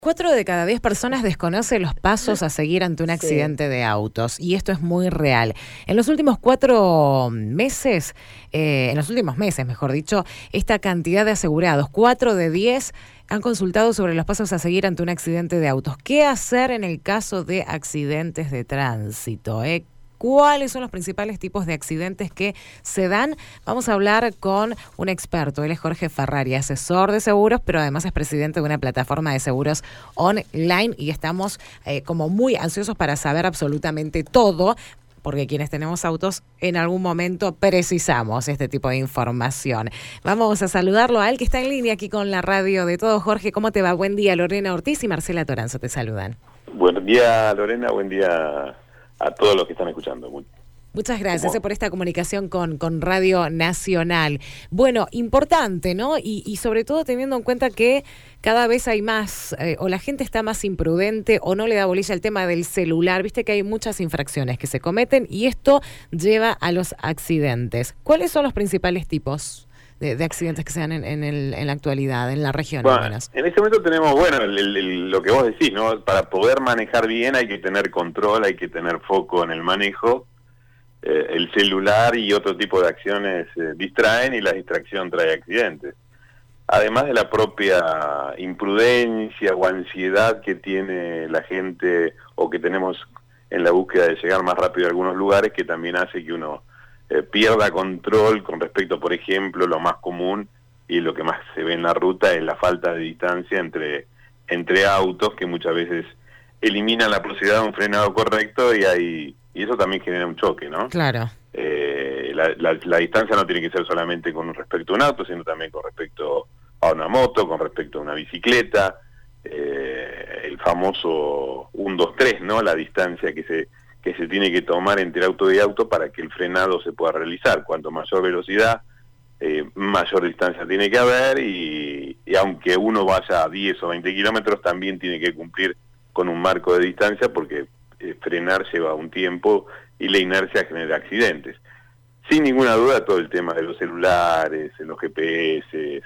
4 de cada 10 personas desconoce los pasos a seguir ante un accidente de autos, y esto es muy real. En los últimos 4 meses, mejor dicho, esta cantidad de asegurados, 4 de 10, han consultado sobre los pasos a seguir ante un accidente de autos. ¿Qué hacer en el caso de accidentes de tránsito? ¿Cuáles son los principales tipos de accidentes que se dan? Vamos a hablar con un experto. Él es Jorge Ferrari, asesor de seguros, pero además es presidente de una plataforma de seguros online, y estamos como muy ansiosos para saber absolutamente todo, porque quienes tenemos autos en algún momento precisamos este tipo de información. Vamos a saludarlo a él, que está en línea aquí con la radio de todo. Jorge, ¿cómo te va? Buen día. Lorena Ortiz y Marcela Toranzo te saludan. Buen día, Lorena. Buen día a todos los que están escuchando. Muchas gracias por esta comunicación con Radio Nacional. Bueno, importante, ¿no? Y sobre todo teniendo en cuenta que cada vez hay más, o la gente está más imprudente o no le da bolilla al tema del celular. Viste que hay muchas infracciones que se cometen y esto lleva a los accidentes. ¿Cuáles son los principales tipos de accidentes que se dan en la actualidad, en la región? Bueno, en este momento tenemos, lo que vos decís, ¿no? Para poder manejar bien hay que tener control, hay que tener foco en el manejo. El celular y otro tipo de acciones distraen, y la distracción trae accidentes. Además de la propia imprudencia o ansiedad que tiene la gente, o que tenemos en la búsqueda de llegar más rápido a algunos lugares, que también hace que uno pierda control con respecto, por ejemplo, lo más común y lo que más se ve en la ruta es la falta de distancia entre autos, que muchas veces eliminan la posibilidad de un frenado correcto, y eso también genera un choque, ¿no? Claro. La distancia no tiene que ser solamente con respecto a un auto, sino también con respecto a una moto, con respecto a una bicicleta, el famoso 1, 2, 3, ¿no? La distancia que se tiene que tomar entre auto y auto para que el frenado se pueda realizar. Cuanto mayor velocidad, mayor distancia tiene que haber, y aunque uno vaya a 10 o 20 kilómetros, también tiene que cumplir con un marco de distancia, porque frenar lleva un tiempo y la inercia genera accidentes. Sin ninguna duda, todo el tema de los celulares, los GPS,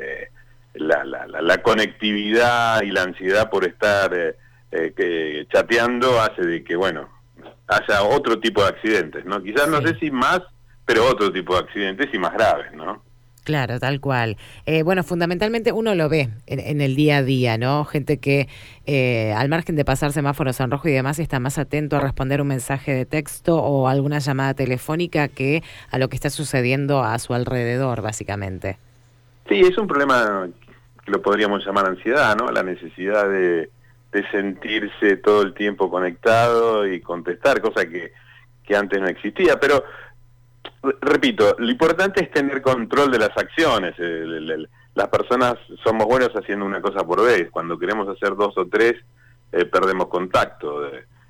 la conectividad y la ansiedad por estar chateando hace de que, haya otro tipo de accidentes, ¿no? Quizás no sé si más, pero otro tipo de accidentes y más graves, ¿no? Claro, tal cual. Fundamentalmente uno lo ve en el día a día, ¿no? Gente que al margen de pasar semáforos en rojo y demás, está más atento a responder un mensaje de texto o alguna llamada telefónica que a lo que está sucediendo a su alrededor, básicamente. Sí, es un problema que lo podríamos llamar ansiedad, ¿no? La necesidad de sentirse todo el tiempo conectado y contestar, cosa que antes no existía, pero repito, lo importante es tener control de las acciones. Las personas somos buenos haciendo una cosa por vez. Cuando queremos hacer 2 o 3, perdemos contacto.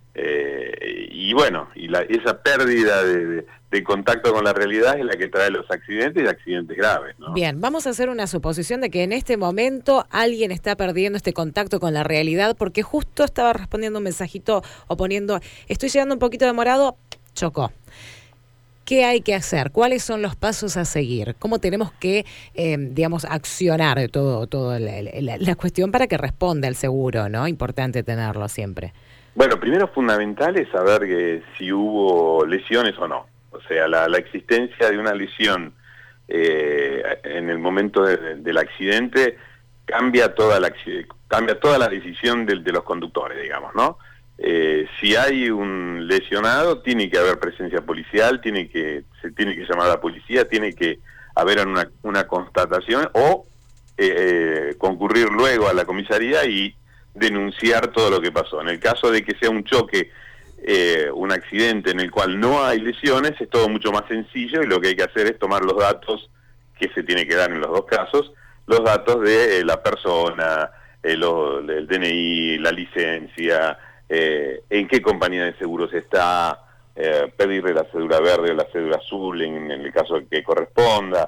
Esa pérdida de contacto con la realidad es la que trae los accidentes y accidentes graves, ¿no? Bien, vamos a hacer una suposición de que en este momento alguien está perdiendo este contacto con la realidad porque justo estaba respondiendo un mensajito o poniendo, estoy llegando un poquito demorado, chocó. ¿Qué hay que hacer? ¿Cuáles son los pasos a seguir? ¿Cómo tenemos que, accionar todo la cuestión para que responda el seguro, ¿no? Importante tenerlo siempre. Bueno, primero fundamental es saber que si hubo lesiones o no. O sea, la existencia de una lesión en el momento del accidente cambia toda la decisión de los conductores, digamos, ¿no? Si hay un lesionado, tiene que haber presencia policial, se tiene que llamar a la policía, tiene que haber una constatación o concurrir luego a la comisaría y denunciar todo lo que pasó. En el caso de que sea un choque, un accidente en el cual no hay lesiones, es todo mucho más sencillo, y lo que hay que hacer es tomar los datos que se tiene que dar en los dos casos, los datos de la persona, el DNI, la licencia, en qué compañía de seguros está, pedirle la cédula verde o la cédula azul en el caso que corresponda.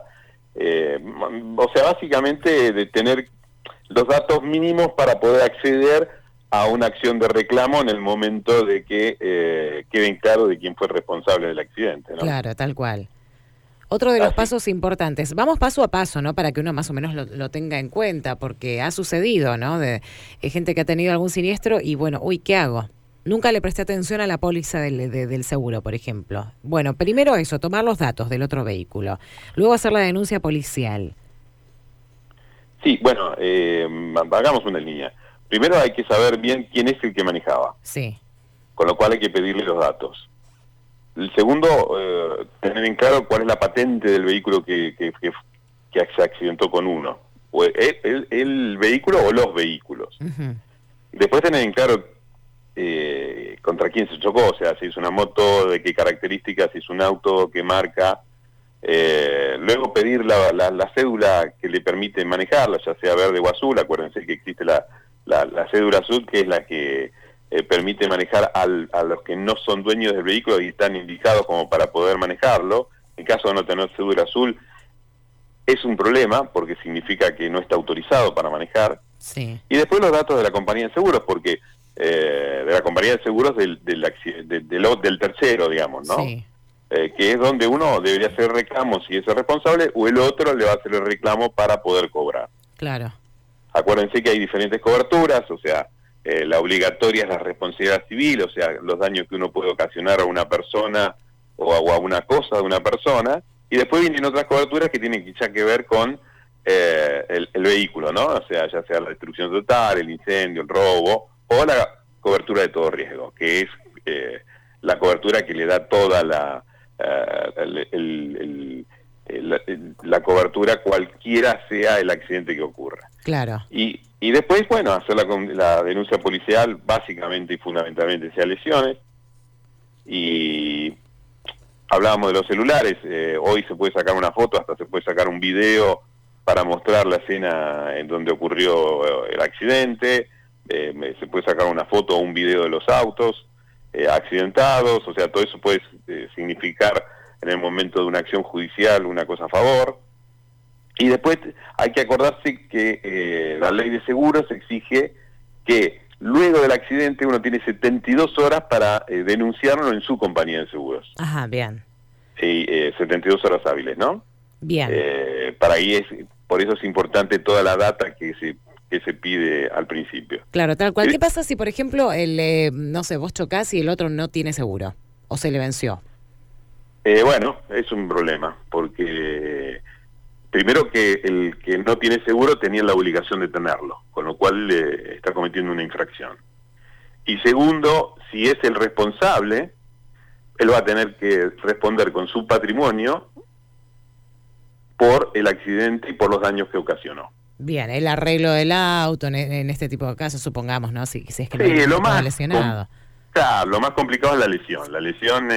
Básicamente de tener los datos mínimos para poder acceder a una acción de reclamo en el momento de que queden claro de quién fue responsable del accidente, ¿no? Claro, tal cual. Otro de los Así. pasos importantes. Vamos paso a paso, ¿no? Para que uno más o menos lo tenga en cuenta, porque ha sucedido, ¿no? De gente que ha tenido algún siniestro y bueno, uy, ¿qué hago? Nunca le presté atención a la póliza del seguro, por ejemplo. Bueno, primero eso, tomar los datos del otro vehículo. Luego hacer la denuncia policial. Sí, bueno, hagamos una línea. Primero hay que saber bien quién es el que manejaba, Sí. con lo cual hay que pedirle los datos. El segundo, tener en claro cuál es la patente del vehículo que se accidentó con uno. O el vehículo o los vehículos. Uh-huh. Después tener en claro contra quién se chocó, o sea, si es una moto, de qué características, si es un auto, qué marca. Luego pedir la cédula que le permite manejarla, ya sea verde o azul. Acuérdense que existe la cédula azul, que es la que permite manejar a los que no son dueños del vehículo y están indicados como para poder manejarlo. En caso de no tener cédula azul, es un problema porque significa que no está autorizado para manejar. Sí. Y después los datos de la compañía de seguros, porque de la compañía de seguros del tercero, digamos, ¿no? Sí. Que es donde uno debería hacer reclamo si es el responsable, o el otro le va a hacer el reclamo para poder cobrar. Claro. Acuérdense que hay diferentes coberturas, o sea, la obligatoria es la responsabilidad civil, o sea, los daños que uno puede ocasionar a una persona o a una cosa de una persona, y después vienen otras coberturas que tienen ya que ver con el vehículo, ¿no? O sea, ya sea la destrucción total, el incendio, el robo, o la cobertura de todo riesgo, que es la cobertura que le da toda la cobertura cualquiera sea el accidente que ocurra. Claro. Y después, bueno, hacer la denuncia policial básicamente y fundamentalmente sea lesiones. Y hablábamos de los celulares, hoy se puede sacar una foto, hasta se puede sacar un video para mostrar la escena en donde ocurrió el accidente, se puede sacar una foto o un video de los autos accidentados, o sea, todo eso puede significar en el momento de una acción judicial una cosa a favor. Y después hay que acordarse que la ley de seguros exige que luego del accidente uno tiene 72 horas para denunciarlo en su compañía de seguros. Ajá, bien. Sí, 72 horas hábiles, ¿no? Bien. Por eso es importante toda la data que se pide al principio. Claro, tal cual. ¿Qué pasa si, por ejemplo, no sé, vos chocás y el otro no tiene seguro? ¿O se le venció? Bueno, es un problema, porque primero que el que no tiene seguro tenía la obligación de tenerlo, con lo cual está cometiendo una infracción. Y segundo, si es el responsable, él va a tener que responder con su patrimonio por el accidente y por los daños que ocasionó. Bien, el arreglo del auto en este tipo de casos, supongamos, ¿no? Si es que Sí, no está lesionado. Claro, lo más complicado es la lesión. La lesión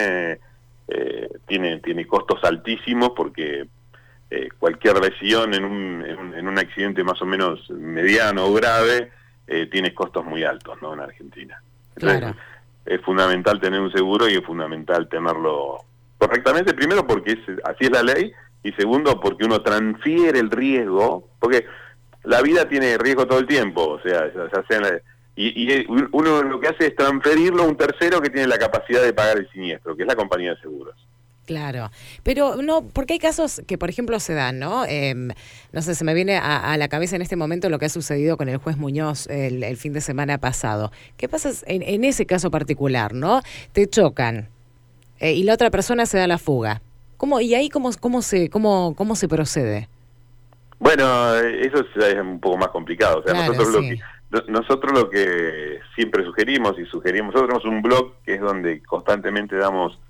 tiene costos altísimos porque cualquier lesión en un accidente más o menos mediano o grave tiene costos muy altos, ¿no? En Argentina. Entonces, Claro. Es fundamental tener un seguro y es fundamental tenerlo correctamente, primero porque así es la ley, y segundo porque uno transfiere el riesgo, porque la vida tiene riesgo todo el tiempo, o sea, ya sea y uno lo que hace es transferirlo a un tercero que tiene la capacidad de pagar el siniestro, que es la compañía de seguros. Claro, pero no, porque hay casos que, por ejemplo, se dan, ¿no? No sé, se me viene a la cabeza en este momento lo que ha sucedido con el juez Muñoz el fin de semana pasado. ¿Qué pasa en ese caso particular, no? Te chocan y la otra persona se da la fuga. ¿Cómo, y ahí cómo se procede? Bueno, eso es un poco más complicado. O sea, Claro, nosotros lo que siempre sugerimos, nosotros tenemos un blog que es donde constantemente damos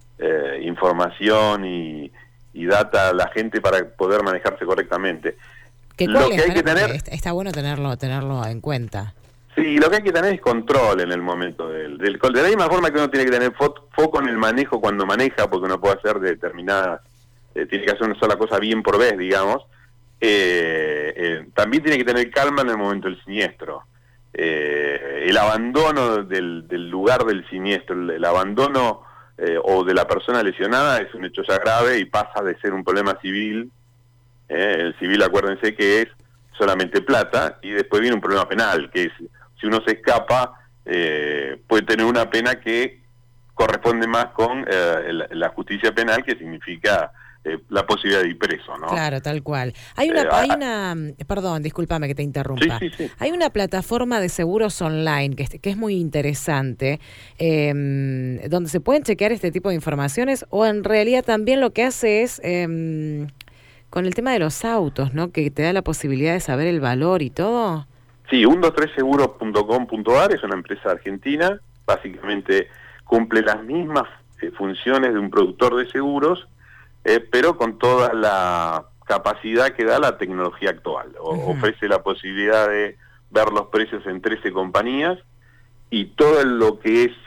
información y data a la gente para poder manejarse correctamente. Lo que hay que tener, está bueno tenerlo en cuenta. Sí, lo que hay que tener es control en el momento de la misma forma que uno tiene que tener foco en el manejo cuando maneja, porque uno puede hacer determinadas, tiene que hacer una sola cosa bien por vez, digamos. También tiene que tener calma en el momento del siniestro. El abandono del lugar del siniestro, el abandono o de la persona lesionada es un hecho ya grave y pasa de ser un problema civil. El civil, acuérdense que es solamente plata, y después viene un problema penal, que es, si uno se escapa, puede tener una pena que corresponde más con la justicia penal, que significa la posibilidad de ir preso, ¿no? Claro, tal cual. Perdón, discúlpame que te interrumpa. Sí. Hay una plataforma de seguros online que es muy interesante, donde se pueden chequear este tipo de informaciones, o en realidad también lo que hace es, con el tema de los autos, ¿no? Que te da la posibilidad de saber el valor y todo. Sí, 123seguros.com.ar es una empresa argentina, básicamente cumple las mismas funciones de un productor de seguros, pero con toda la capacidad que da la tecnología actual. Ofrece la posibilidad de ver los precios en 13 compañías y todo lo que es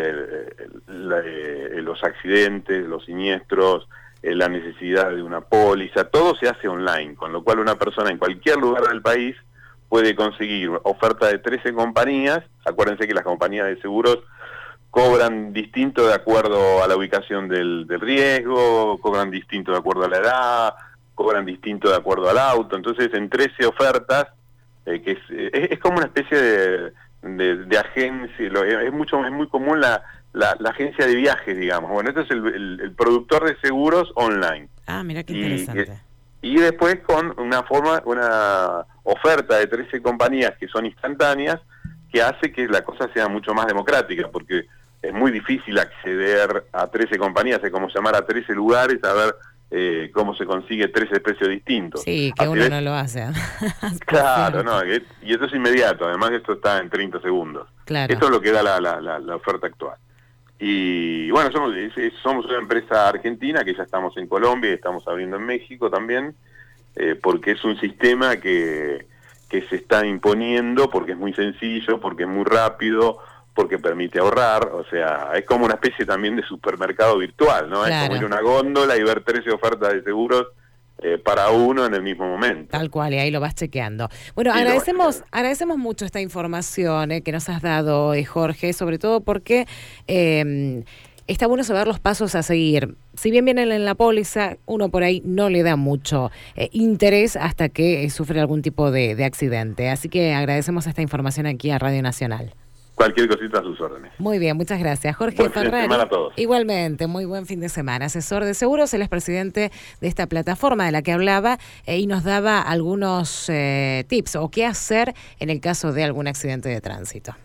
los accidentes, los siniestros, la necesidad de una póliza, todo se hace online, con lo cual una persona en cualquier lugar del país puede conseguir oferta de 13 compañías. Acuérdense que las compañías de seguros cobran distinto de acuerdo a la ubicación del riesgo, cobran distinto de acuerdo a la edad, cobran distinto de acuerdo al auto. Entonces, en 13 ofertas, que es como una especie de agencia, es muy común la agencia de viajes, digamos. Bueno, este es el productor de seguros online. Ah, mira qué interesante. Y después con una oferta de 13 compañías que son instantáneas, que hace que la cosa sea mucho más democrática, porque es muy difícil acceder a 13 compañías, es como llamar a 13 lugares a ver cómo se consigue 13 precios distintos. Sí, que uno no lo hace. Claro, no, y esto es inmediato, además esto está en 30 segundos. Claro. Esto es lo que da la oferta actual. Y bueno, somos una empresa argentina que ya estamos en Colombia y estamos abriendo en México también, porque es un sistema que se está imponiendo, porque es muy sencillo, porque es muy rápido, porque permite ahorrar. O sea, es como una especie también de supermercado virtual, ¿no? Claro. Es como ir a una góndola y ver 13 ofertas de seguros para uno en el mismo momento. Tal cual, y ahí lo vas chequeando. Bueno, agradecemos mucho esta información que nos has dado, Jorge, sobre todo porque está bueno saber los pasos a seguir. Si bien vienen en la póliza, uno por ahí no le da mucho interés hasta que sufre algún tipo de accidente. Así que agradecemos esta información aquí a Radio Nacional. Cualquier cosita a sus órdenes. Muy bien, muchas gracias. Jorge Buen fin de Ferrari. semana a todos. Igualmente, muy buen fin de semana. Asesor de seguros, él es presidente de esta plataforma de la que hablaba y nos daba algunos tips o qué hacer en el caso de algún accidente de tránsito.